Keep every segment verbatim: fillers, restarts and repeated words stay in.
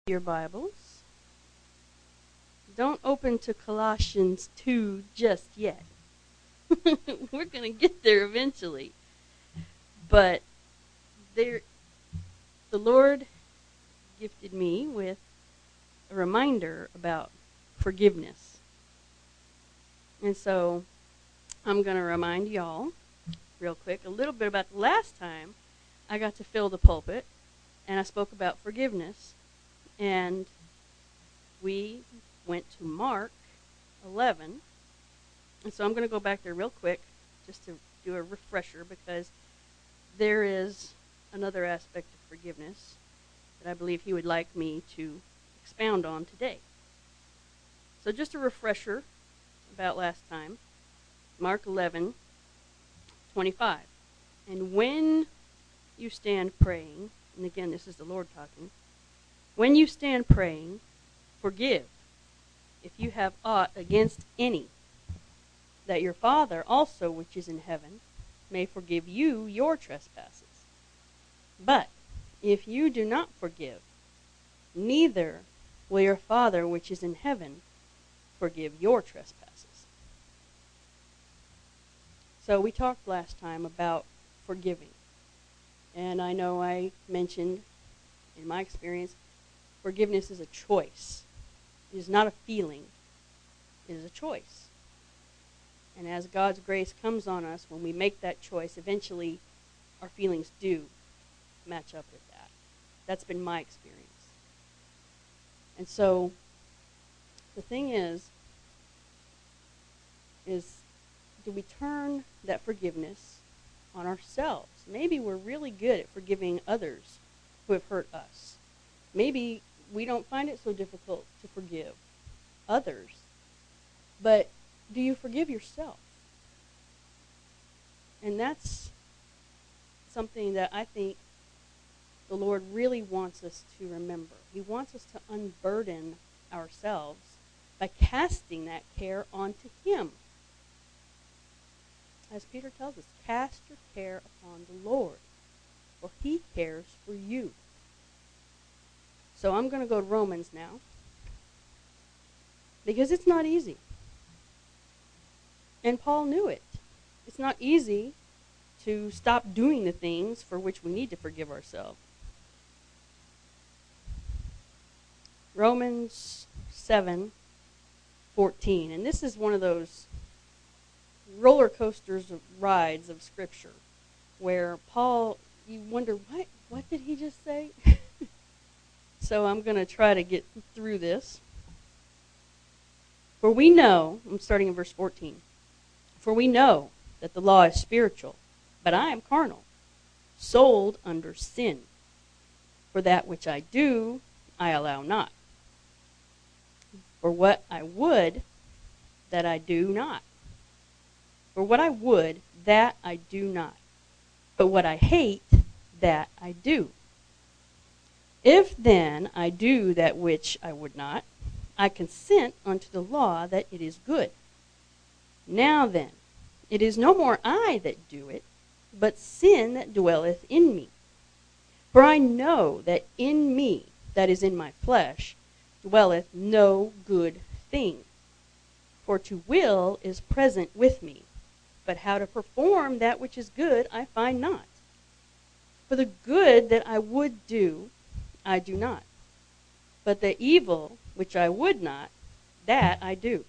Your Bibles. Don't open to Colossians two just yet. We're going to get there eventually. But there, the Lord gifted me with a reminder about forgiveness. And so I'm going to remind y'all real quick a little bit about the last time I got to fill the pulpit and I spoke about forgiveness. And we went to Mark eleven. And so I'm going to go back there real quick just to do a refresher because there is another aspect of forgiveness that I believe he would like me to expound on today. So just a refresher about last time. Mark eleven twenty-five. And when you stand praying, and again this is the Lord talking, when you stand praying, forgive if you have aught against any, that your Father also which is in heaven may forgive you your trespasses. But if you do not forgive, neither will your Father which is in heaven forgive your trespasses. So we talked last time about forgiving. And I know I mentioned, in my experience, forgiveness is a choice. It is not a feeling. It is a choice. And as God's grace comes on us, when we make that choice, eventually our feelings do match up with that. That's been my experience. And so the thing is, is do we turn that forgiveness on ourselves? Maybe we're really good at forgiving others who have hurt us. Maybe we don't find it so difficult to forgive others. But do you forgive yourself? And that's something that I think the Lord really wants us to remember. He wants us to unburden ourselves by casting that care onto Him. As Peter tells us, cast your care upon the Lord, for He cares for you. So I'm going to go to Romans now, because it's not easy. And Paul knew it. It's not easy to stop doing the things for which we need to forgive ourselves. Romans seven fourteen. And this is one of those roller coasters of rides of Scripture where Paul, you wonder, what, what did he just say? So I'm going to try to get through this. For we know, I'm starting in verse fourteen, for we know that the law is spiritual, but I am carnal, sold under sin. For that which I do, I allow not. For what I would, that I do not. For what I would, that I do not. But what I hate, that I do. If then I do that which I would not, I consent unto the law that it is good. Now then, it is no more I that do it, but sin that dwelleth in me. For I know that in me, that is in my flesh, dwelleth no good thing. For to will is present with me, but how to perform that which is good I find not. For the good that I would do, I do not. But the evil which I would not, that I do.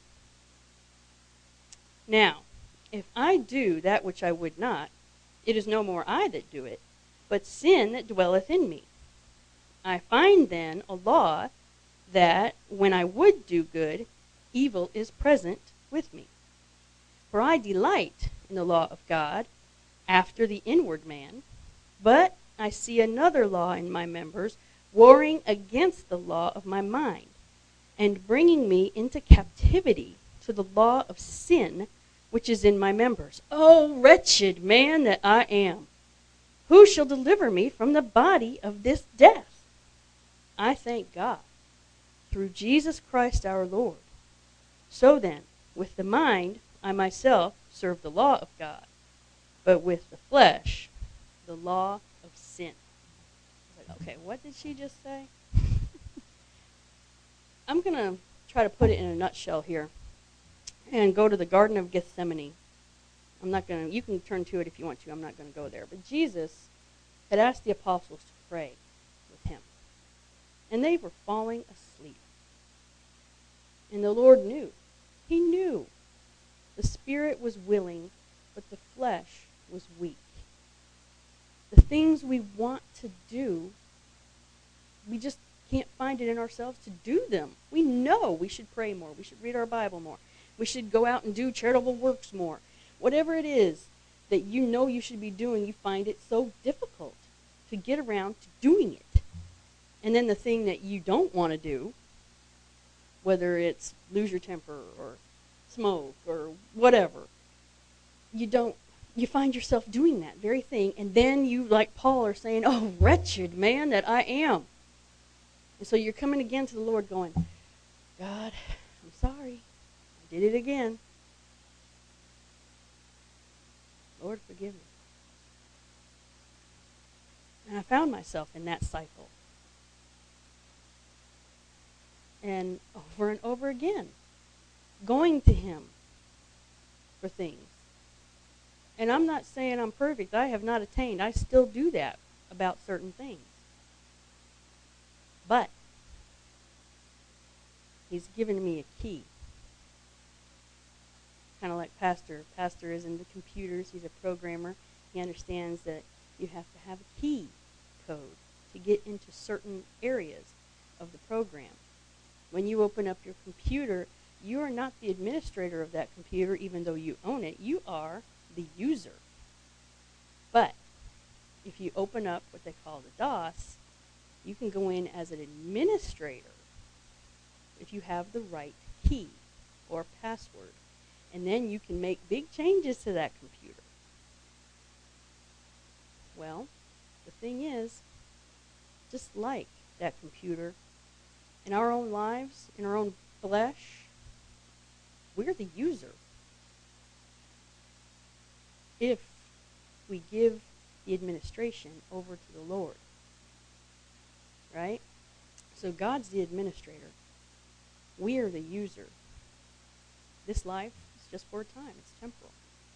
Now, if I do that which I would not, it is no more I that do it, but sin that dwelleth in me. I find then a law that when I would do good, evil is present with me. For I delight in the law of God after the inward man, but I see another law in my members, warring against the law of my mind, and bringing me into captivity to the law of sin, which is in my members. O wretched man that I am! Who shall deliver me from the body of this death? I thank God, through Jesus Christ our Lord. So then, with the mind, I myself serve the law of God, but with the flesh, the law of sin. Okay, what did she just say? I'm going to try to put it in a nutshell here and go to the Garden of Gethsemane. I'm not going to, you can turn to it if you want to. I'm not going to go there. But Jesus had asked the apostles to pray with him. And they were falling asleep. And the Lord knew. He knew. The spirit was willing, but the flesh was weak. The things we want to do, we just can't find it in ourselves to do them. We know we should pray more. We should read our Bible more. We should go out and do charitable works more. Whatever it is that you know you should be doing, you find it so difficult to get around to doing it. And then the thing that you don't want to do, whether it's lose your temper or smoke or whatever, you don't, you find yourself doing that very thing. And then you, like Paul, are saying, oh, wretched man that I am. And so you're coming again to the Lord going, God, I'm sorry. I did it again. Lord, forgive me. And I found myself in that cycle. And over and over again, going to him for things. And I'm not saying I'm perfect. I have not attained. I still do that about certain things. But he's given me a key. Kind of like Pastor. Pastor is into computers. He's a programmer. He understands that you have to have a key code to get into certain areas of the program. When you open up your computer, you are not the administrator of that computer, even though you own it. You are the user. But if you open up what they call the DOS, you can go in as an administrator if you have the right key or password. And then you can make big changes to that computer. Well, the thing is, just like that computer, in our own lives, in our own flesh, we're the user. If we give the administration over to the Lord. Right? So God's the administrator. We are the user. This life is just for a time. It's temporal.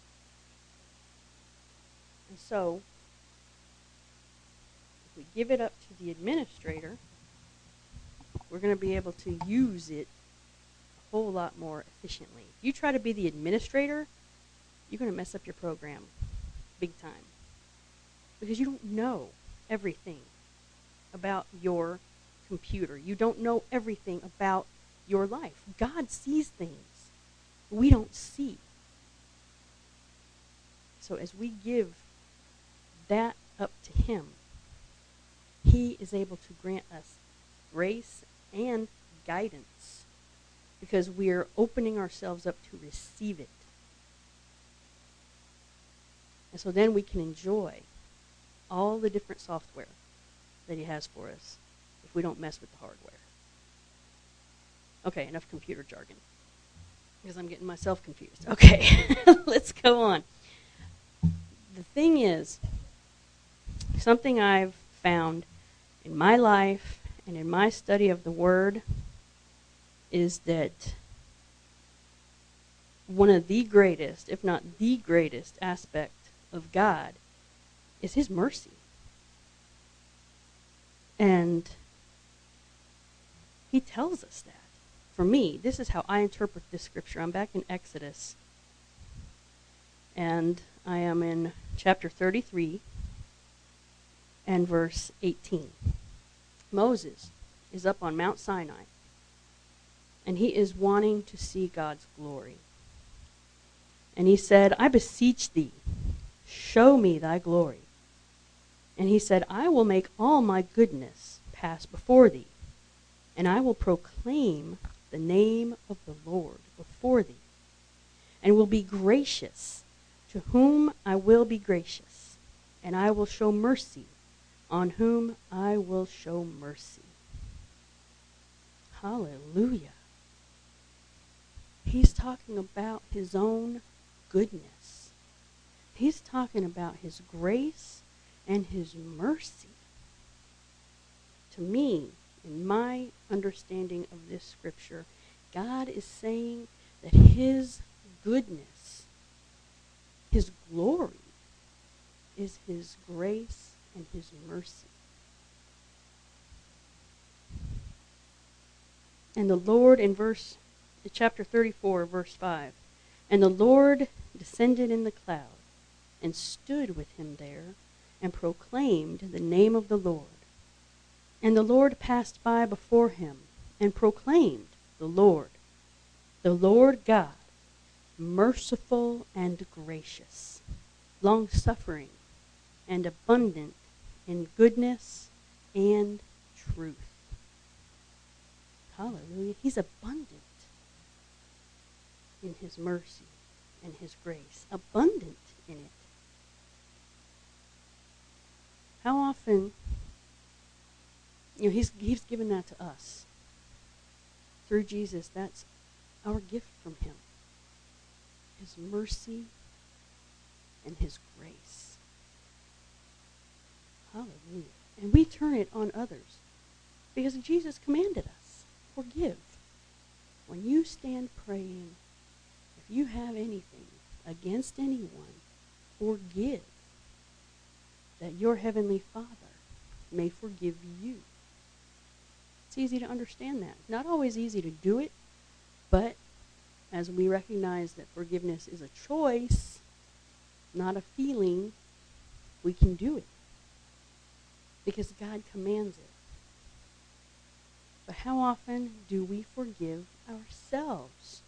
And so, if we give it up to the administrator, we're going to be able to use it a whole lot more efficiently. If you try to be the administrator, you're going to mess up your program big time. Because you don't know everything about your computer. You don't know everything about your life. God sees things we don't see. So as we give that up to him, he is able to grant us grace and guidance because we are opening ourselves up to receive it. And so then we can enjoy all the different software that he has for us if we don't mess with the hardware. Okay, enough computer jargon because I'm getting myself confused. Okay, let's go on. The thing is, something I've found in my life and in my study of the Word is that one of the greatest, if not the greatest aspect of God is his mercy. And he tells us that. For me, this is how I interpret this scripture. I'm back in Exodus. And I am in chapter thirty-three and verse eighteen. Moses is up on Mount Sinai. And he is wanting to see God's glory. And he said, I beseech thee, show me thy glory. And he said, I will make all my goodness pass before thee, and I will proclaim the name of the Lord before thee, and will be gracious to whom I will be gracious, and I will show mercy on whom I will show mercy. Hallelujah. He's talking about his own goodness. He's talking about his grace and his mercy. To me, in my understanding of this scripture, God is saying that his goodness, his glory, is his grace and his mercy. And the Lord, in verse, chapter thirty-four, verse five, and the Lord descended in the cloud and stood with him there and proclaimed the name of the Lord. And the Lord passed by before him and proclaimed the Lord, the Lord God, merciful and gracious, long-suffering and abundant in goodness and truth. Hallelujah. He's abundant in his mercy and his grace. Abundant in it. How often, you know, he's, he's given that to us. Through Jesus, that's our gift from him. His mercy and his grace. Hallelujah. And we turn it on others because Jesus commanded us, forgive. When you stand praying, if you have anything against anyone, forgive, that your heavenly Father may forgive you. It's easy to understand that. Not always easy to do it, but as we recognize that forgiveness is a choice, not a feeling, we can do it. Because God commands it. But how often do we forgive ourselves?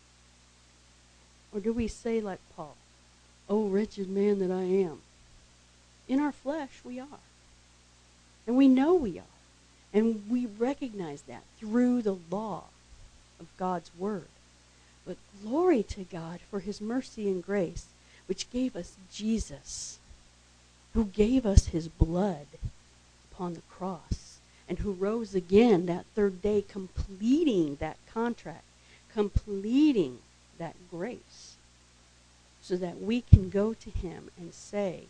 Or do we say like Paul, "Oh, wretched man that I am"? In our flesh, we are. And we know we are. And we recognize that through the law of God's word. But glory to God for his mercy and grace, which gave us Jesus, who gave us his blood upon the cross, and who rose again that third day, completing that contract, completing that grace, so that we can go to him and say,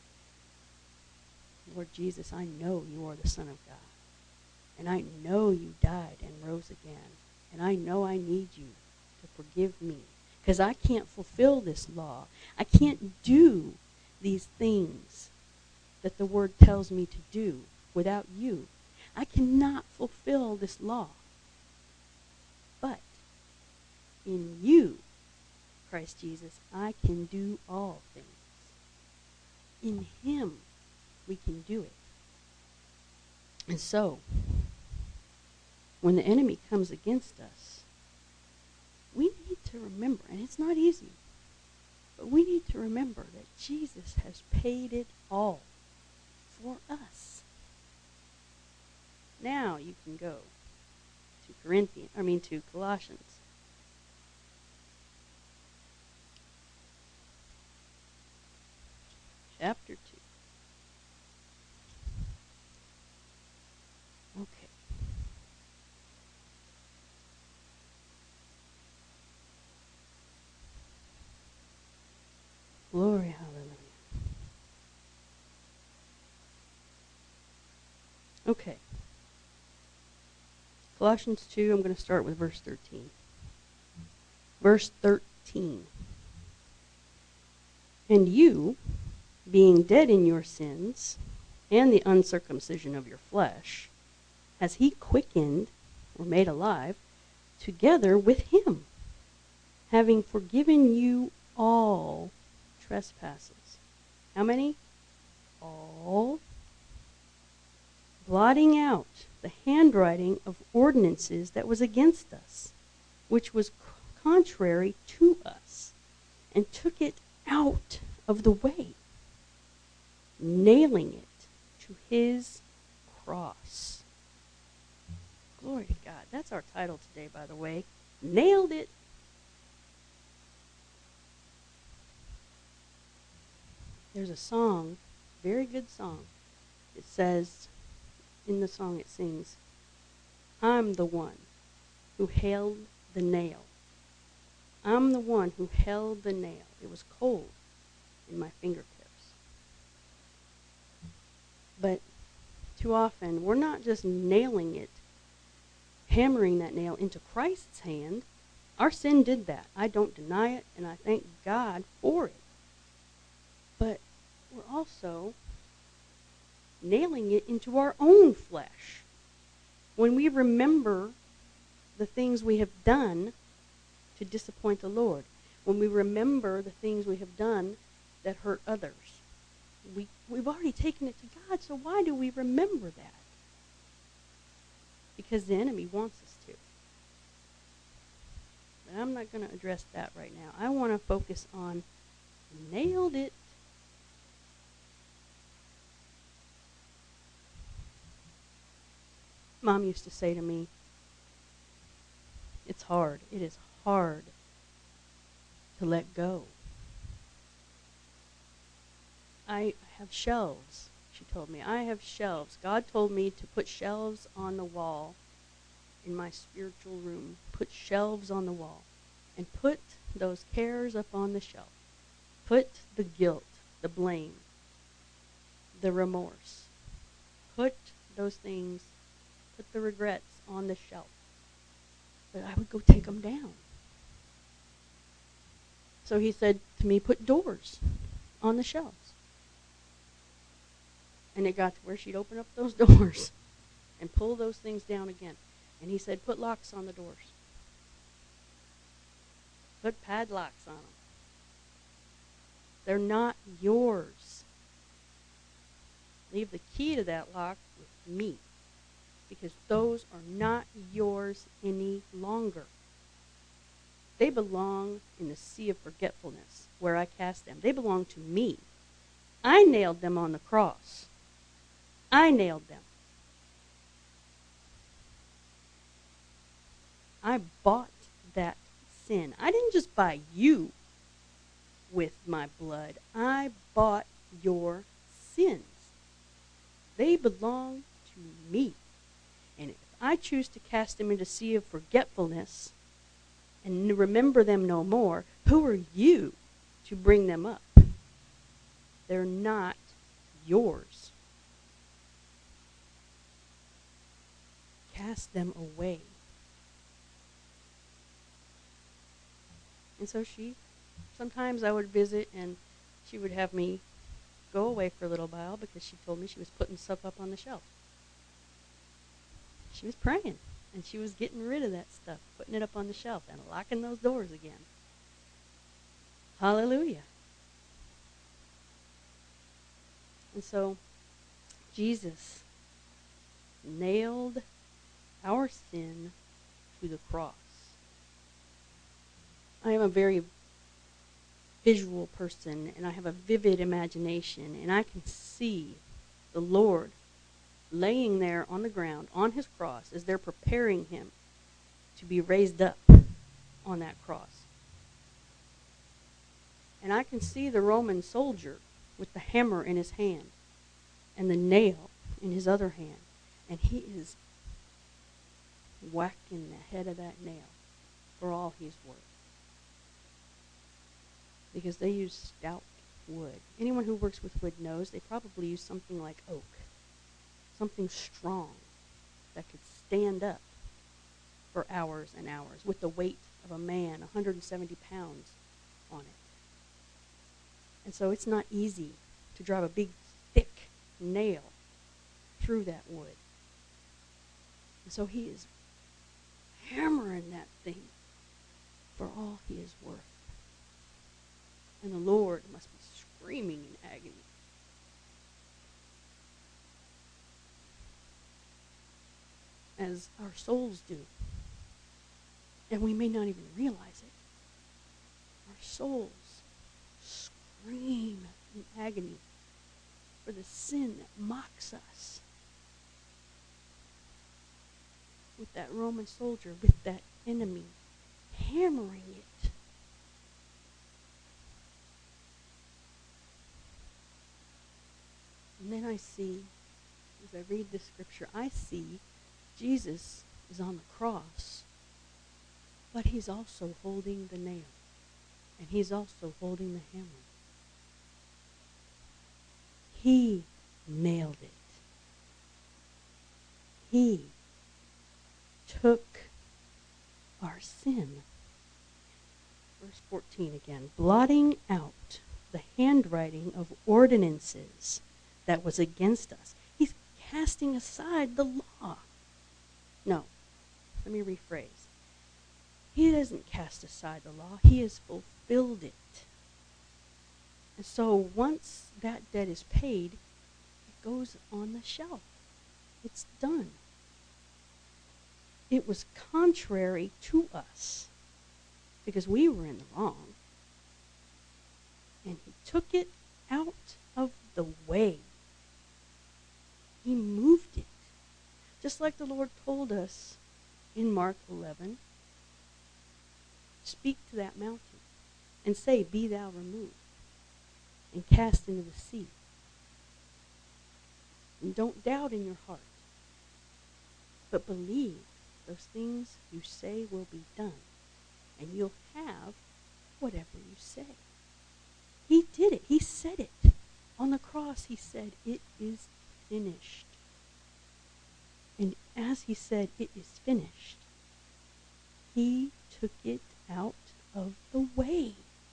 "Lord Jesus, I know you are the Son of God, and I know you died and rose again, and I know I need you to forgive me, because I can't fulfill this law. I can't do these things that the word tells me to do without you. I cannot fulfill this law. But in you, Christ Jesus, I can do all things. In him, we can do it." And so, when the enemy comes against us, we need to remember, and it's not easy, but we need to remember that Jesus has paid it all for us. Now you can go to Corinthians, I mean to Colossians. Chapter two. Okay. Glory, hallelujah. Okay. Colossians two, I'm going to start with verse thirteen. Verse thirteen. "And you, being dead in your sins and the uncircumcision of your flesh, has he quickened," or made alive, "together with him, having forgiven you all trespasses." How many? All. "Blotting out the handwriting of ordinances that was against us, which was contrary to us, and took it out of the way, nailing it to his cross." Glory to God. That's our title today, by the way. Nailed it. There's a song, very good song. It says, in the song it sings, "I'm the one who held the nail. I'm the one who held the nail. It was cold in my fingertips." But too often, we're not just nailing it hammering that nail into Christ's hand. Our sin did that. I don't deny it, and I thank God for it. But we're also nailing it into our own flesh. When we remember the things we have done to disappoint the Lord, when we remember the things we have done that hurt others, we, we've already taken it to God, so why do we remember that? Because the enemy wants us to. But I'm not going to address that right now. I want to focus on nailed it. Mom used to say to me, it's hard. It is hard to let go. I have shelves, she told me. I have shelves. God told me to put shelves on the wall in my spiritual room. Put shelves on the wall. And put those cares up on the shelf. Put the guilt, the blame, the remorse. Put those things, put the regrets on the shelf. But I would go take them down. So he said to me, put doors on the shelves. And it got to where she'd open up those doors and pull those things down again. And he said, put locks on the doors. Put padlocks on them. They're not yours. Leave the key to that lock with me, because those are not yours any longer. They belong in the sea of forgetfulness where I cast them. They belong to me. I nailed them on the cross. I nailed them. I bought that sin. I didn't just buy you with my blood. I bought your sins. They belong to me. And if I choose to cast them into a sea of forgetfulness and remember them no more, who are you to bring them up? They're not yours. Cast them away. And so she, sometimes I would visit and she would have me go away for a little while because she told me she was putting stuff up on the shelf. She was praying and she was getting rid of that stuff, putting it up on the shelf and locking those doors again. Hallelujah. And so Jesus nailed our sin to the cross. I am a very visual person, and I have a vivid imagination, and I can see the Lord laying there on the ground, on his cross, as they're preparing him to be raised up on that cross. And I can see the Roman soldier with the hammer in his hand and the nail in his other hand, and he is whacking the head of that nail for all he's worth. Because they use stout wood. Anyone who works with wood knows they probably use something like oak. Something strong that could stand up for hours and hours with the weight of a man, one hundred seventy pounds on it. And so it's not easy to drive a big, thick nail through that wood. And so he is hammering that thing for all he is worth. And the Lord must be screaming in agony. As our souls do. And we may not even realize it. Our souls scream in agony for the sin that mocks us. With that Roman soldier, with that enemy, hammering it. And then I see, as I read this scripture, I see Jesus is on the cross, but he's also holding the nail, and he's also holding the hammer. He nailed it. He took our sin. Verse fourteen again. Blotting out the handwriting of ordinances that was against us. He's casting aside the law. No, let me rephrase. He doesn't cast aside the law. He has fulfilled it. And so once that debt is paid, it goes on the shelf. It's done. It was contrary to us because we were in the wrong. And he took it out of the way. He moved it. Just like the Lord told us in Mark eleven, speak to that mountain and say, be thou removed, and cast into the sea. And don't doubt in your heart, but believe those things you say will be done, and you'll have whatever you say. He did it. He said it. On the cross, he said, it is finished. And as he said, it is finished, he took it out of the way.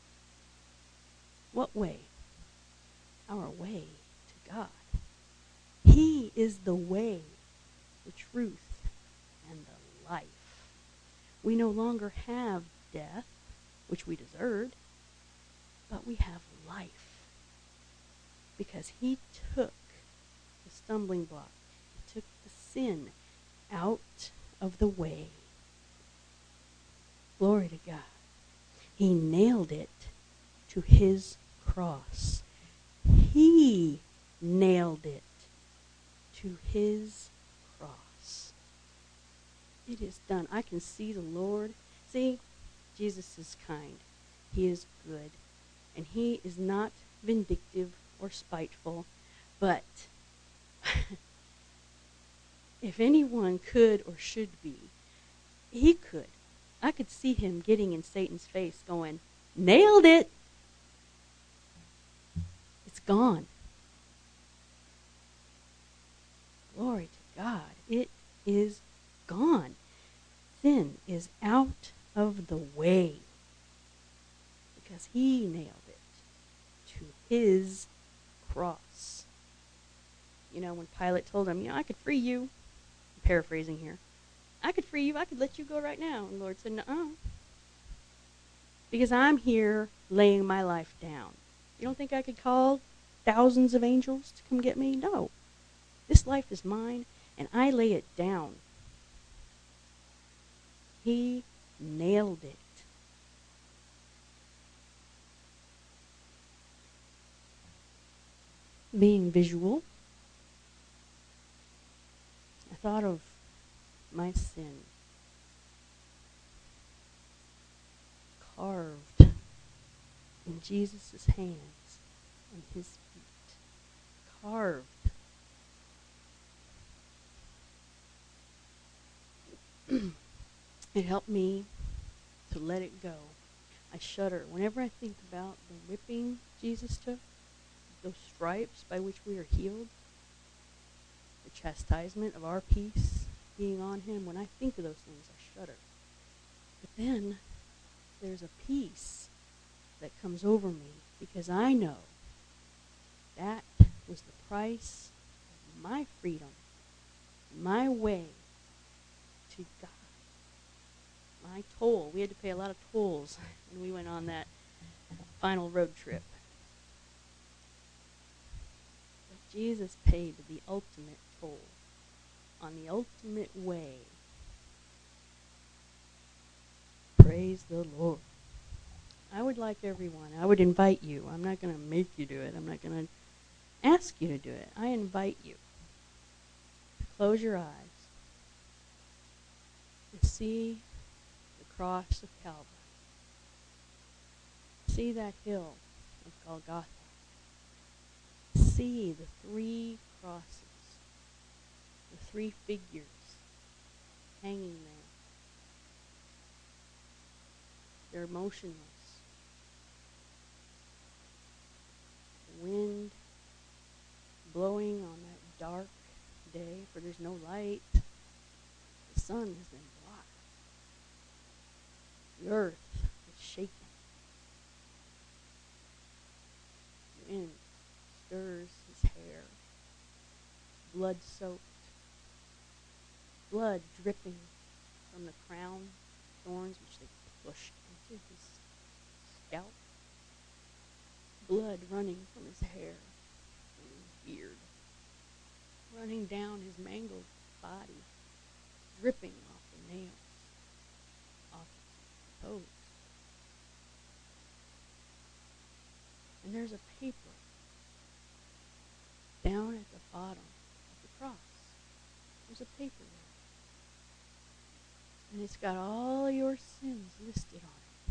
What way? Our way to God. He is the way, the truth, and the life. We no longer have death, which we deserved, but we have life. Because he took the stumbling block. He took the sin out of the way. Glory to God. He nailed it to his cross. He nailed it to his cross. It is done. I can see the Lord. See, Jesus is kind. He is good. And he is not vindictive or spiteful. But if anyone could or should be, he could. I could see him getting in Satan's face going, nailed it. It's gone. Glory to God. It is gone. Sin is out of the way because he nailed it to his cross. You know, when Pilate told him, you know, I could free you. I'm paraphrasing here. I could free you. I could let you go right now. And the Lord said, no. Because I'm here laying my life down. You don't think I could call thousands of angels to come get me? No. This life is mine, and I lay it down. He nailed it. Being visual, I thought of my sin carved in Jesus' hands and his feet. Carved. It helped me to let it go. I shudder whenever I think about the whipping Jesus took, those stripes by which we are healed, the chastisement of our peace being on him. When I think of those things, I shudder. But then there's a peace that comes over me because I know that was the price of my freedom, my way to God. My toll. We had to pay a lot of tolls when we went on that final road trip. But Jesus paid the ultimate toll on the ultimate way. Praise the Lord. I would like everyone, I would invite you. I'm not going to make you do it. I'm not going to ask you to do it. I invite you to close your eyes and see the cross of Calvary. See that hill of Golgotha. See the three crosses, the three figures hanging there. They're motionless. The wind blowing on that dark day, for there's no light. The sun has been blocked. The earth is shaken. The wind stirs his hair, blood-soaked, blood dripping from the crown thorns which they pushed into his scalp, blood running from his hair and his beard, running down his mangled body, dripping off the nails, off his toes. And there's a paper down at the bottom of the cross. There's a paper there. And it's got all your sins listed on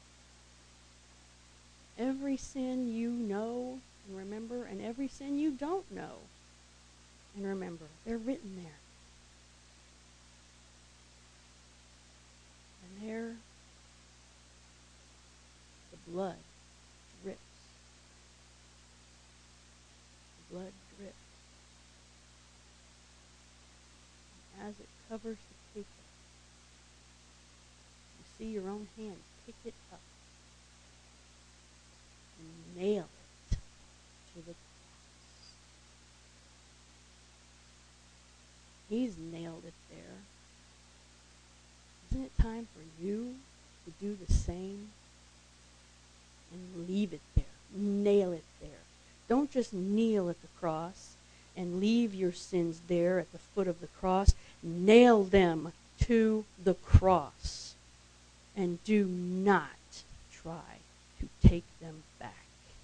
it. Every sin you know and remember, and every sin you don't know and remember. They're written there. And there, the blood drips. The blood drips. And as it covers the paper, you see your own hand pick it up and nail it to the cross. He's nailed it there. Isn't it time for you to do the same and leave it there? Nail it there. Don't just kneel at the cross and leave your sins there at the foot of the cross. Nail them to the cross and do not try to take them back.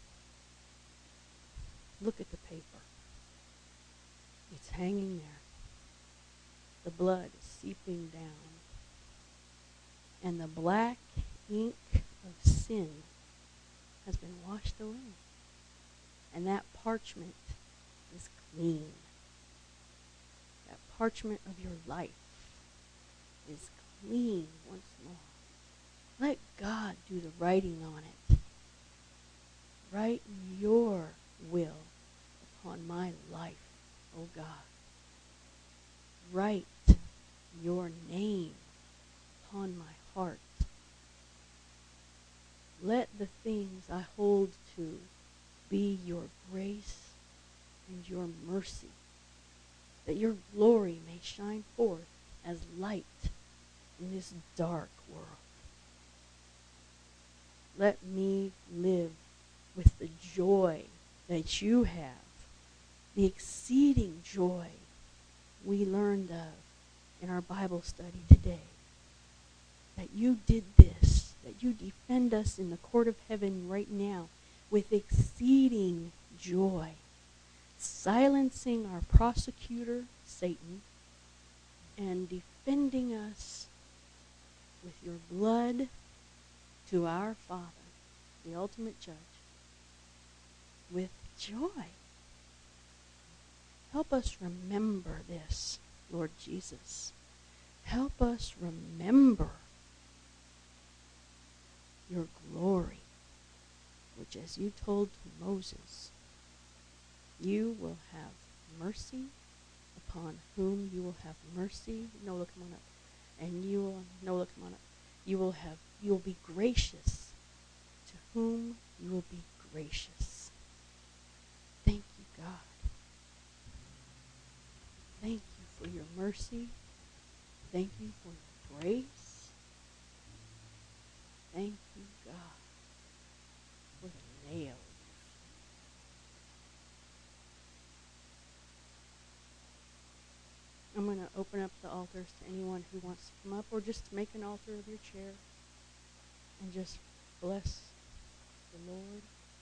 Look at the paper. It's hanging there. The blood is seeping down. And the black ink of sin has been washed away. And that parchment is clean. That parchment of your life is clean once more. Let God do the writing on it. Write your will upon my life, O God. Write your name upon my heart. Let the things I hold to be your grace and your mercy, that your glory may shine forth as light in this dark world. Let me live with the joy that you have, the exceeding joy we learned of in our Bible study today. That you did this, that you defend us in the court of heaven right now with exceeding joy, silencing our prosecutor, Satan, and defending us with your blood to our Father, the ultimate judge, with joy. Help us remember this, Lord Jesus. Help us remember your glory, which, as you told to Moses, you will have mercy upon whom you will have mercy. Nola, come on up. And you will, Nola, come on up. You will have, you will be gracious to whom you will be gracious. Thank you, God. Thank you for your mercy. Thank you for your grace. Thank you, God, for the nails. I'm going to open up the altars to anyone who wants to come up, or just make an altar of your chair and just bless the Lord.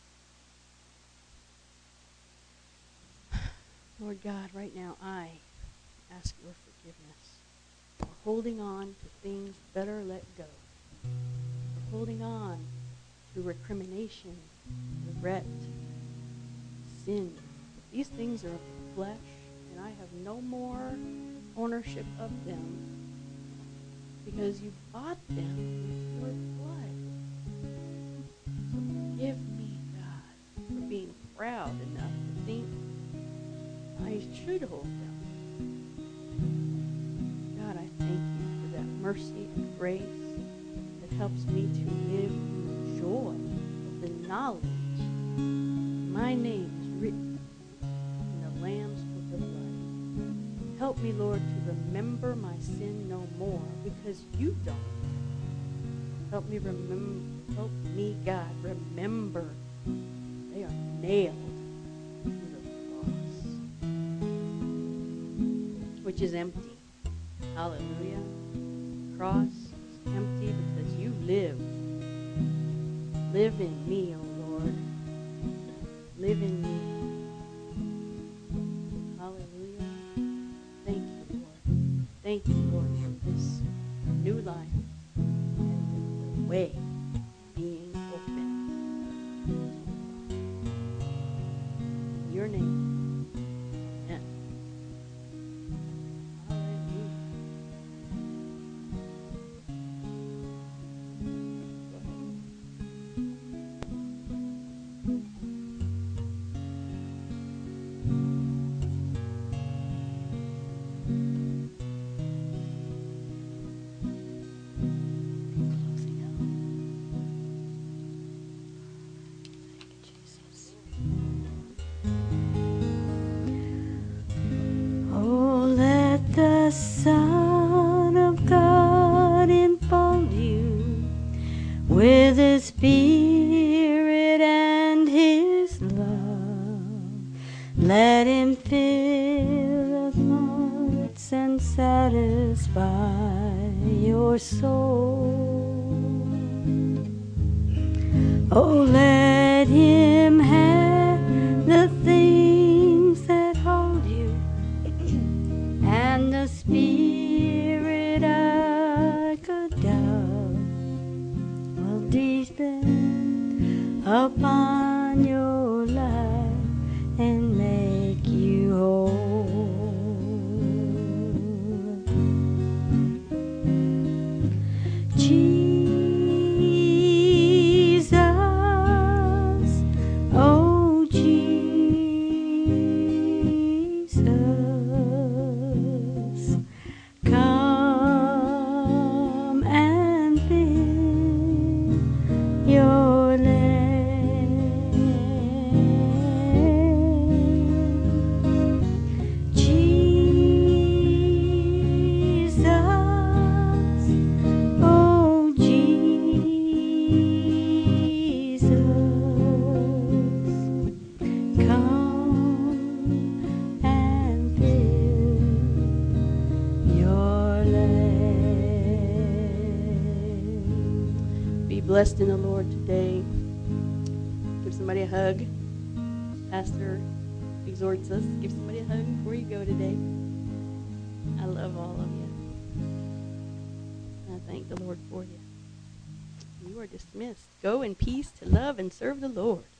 Lord God, right now I ask your forgiveness for holding on to things better let go, for holding on to recrimination, regret, sin. These things are of the flesh, and I have no more ownership of them because you bought them with your blood. So forgive me, God, for being proud enough to think I should hold them. God, I thank grace that helps me to live in joy of the knowledge my name is written in the Lamb's book of life. Help me, Lord, to remember my sin no more, because you don't. Help me remember, help me, God, remember they are nailed to the cross, which is empty. Hallelujah. The cross is empty because you live. Live in me, O Lord. Live in me. Hallelujah. Thank you, Lord. Thank you, Lord, for this new life and the way being open. In your name. Amen. Hallelujah. Go ahead. Closing out. Thank you, Jesus. Oh, let the Son of God enfold you with His Spirit and His love. Let Him fill the hearts and satisfy your soul. Oh, let Him have the things that hold you, and the Spirit like a dove will descend upon your life and make you whole. Jesus, oh Jesus, come and fill your land. Jesus, oh Jesus, come and fill your land. Be blessed in the Lord today. Give somebody a hug. Pastor exhorts us. Give somebody a hug before you go today. I love all of you. And I thank the Lord for you. You are dismissed. Go in peace to love and serve the Lord.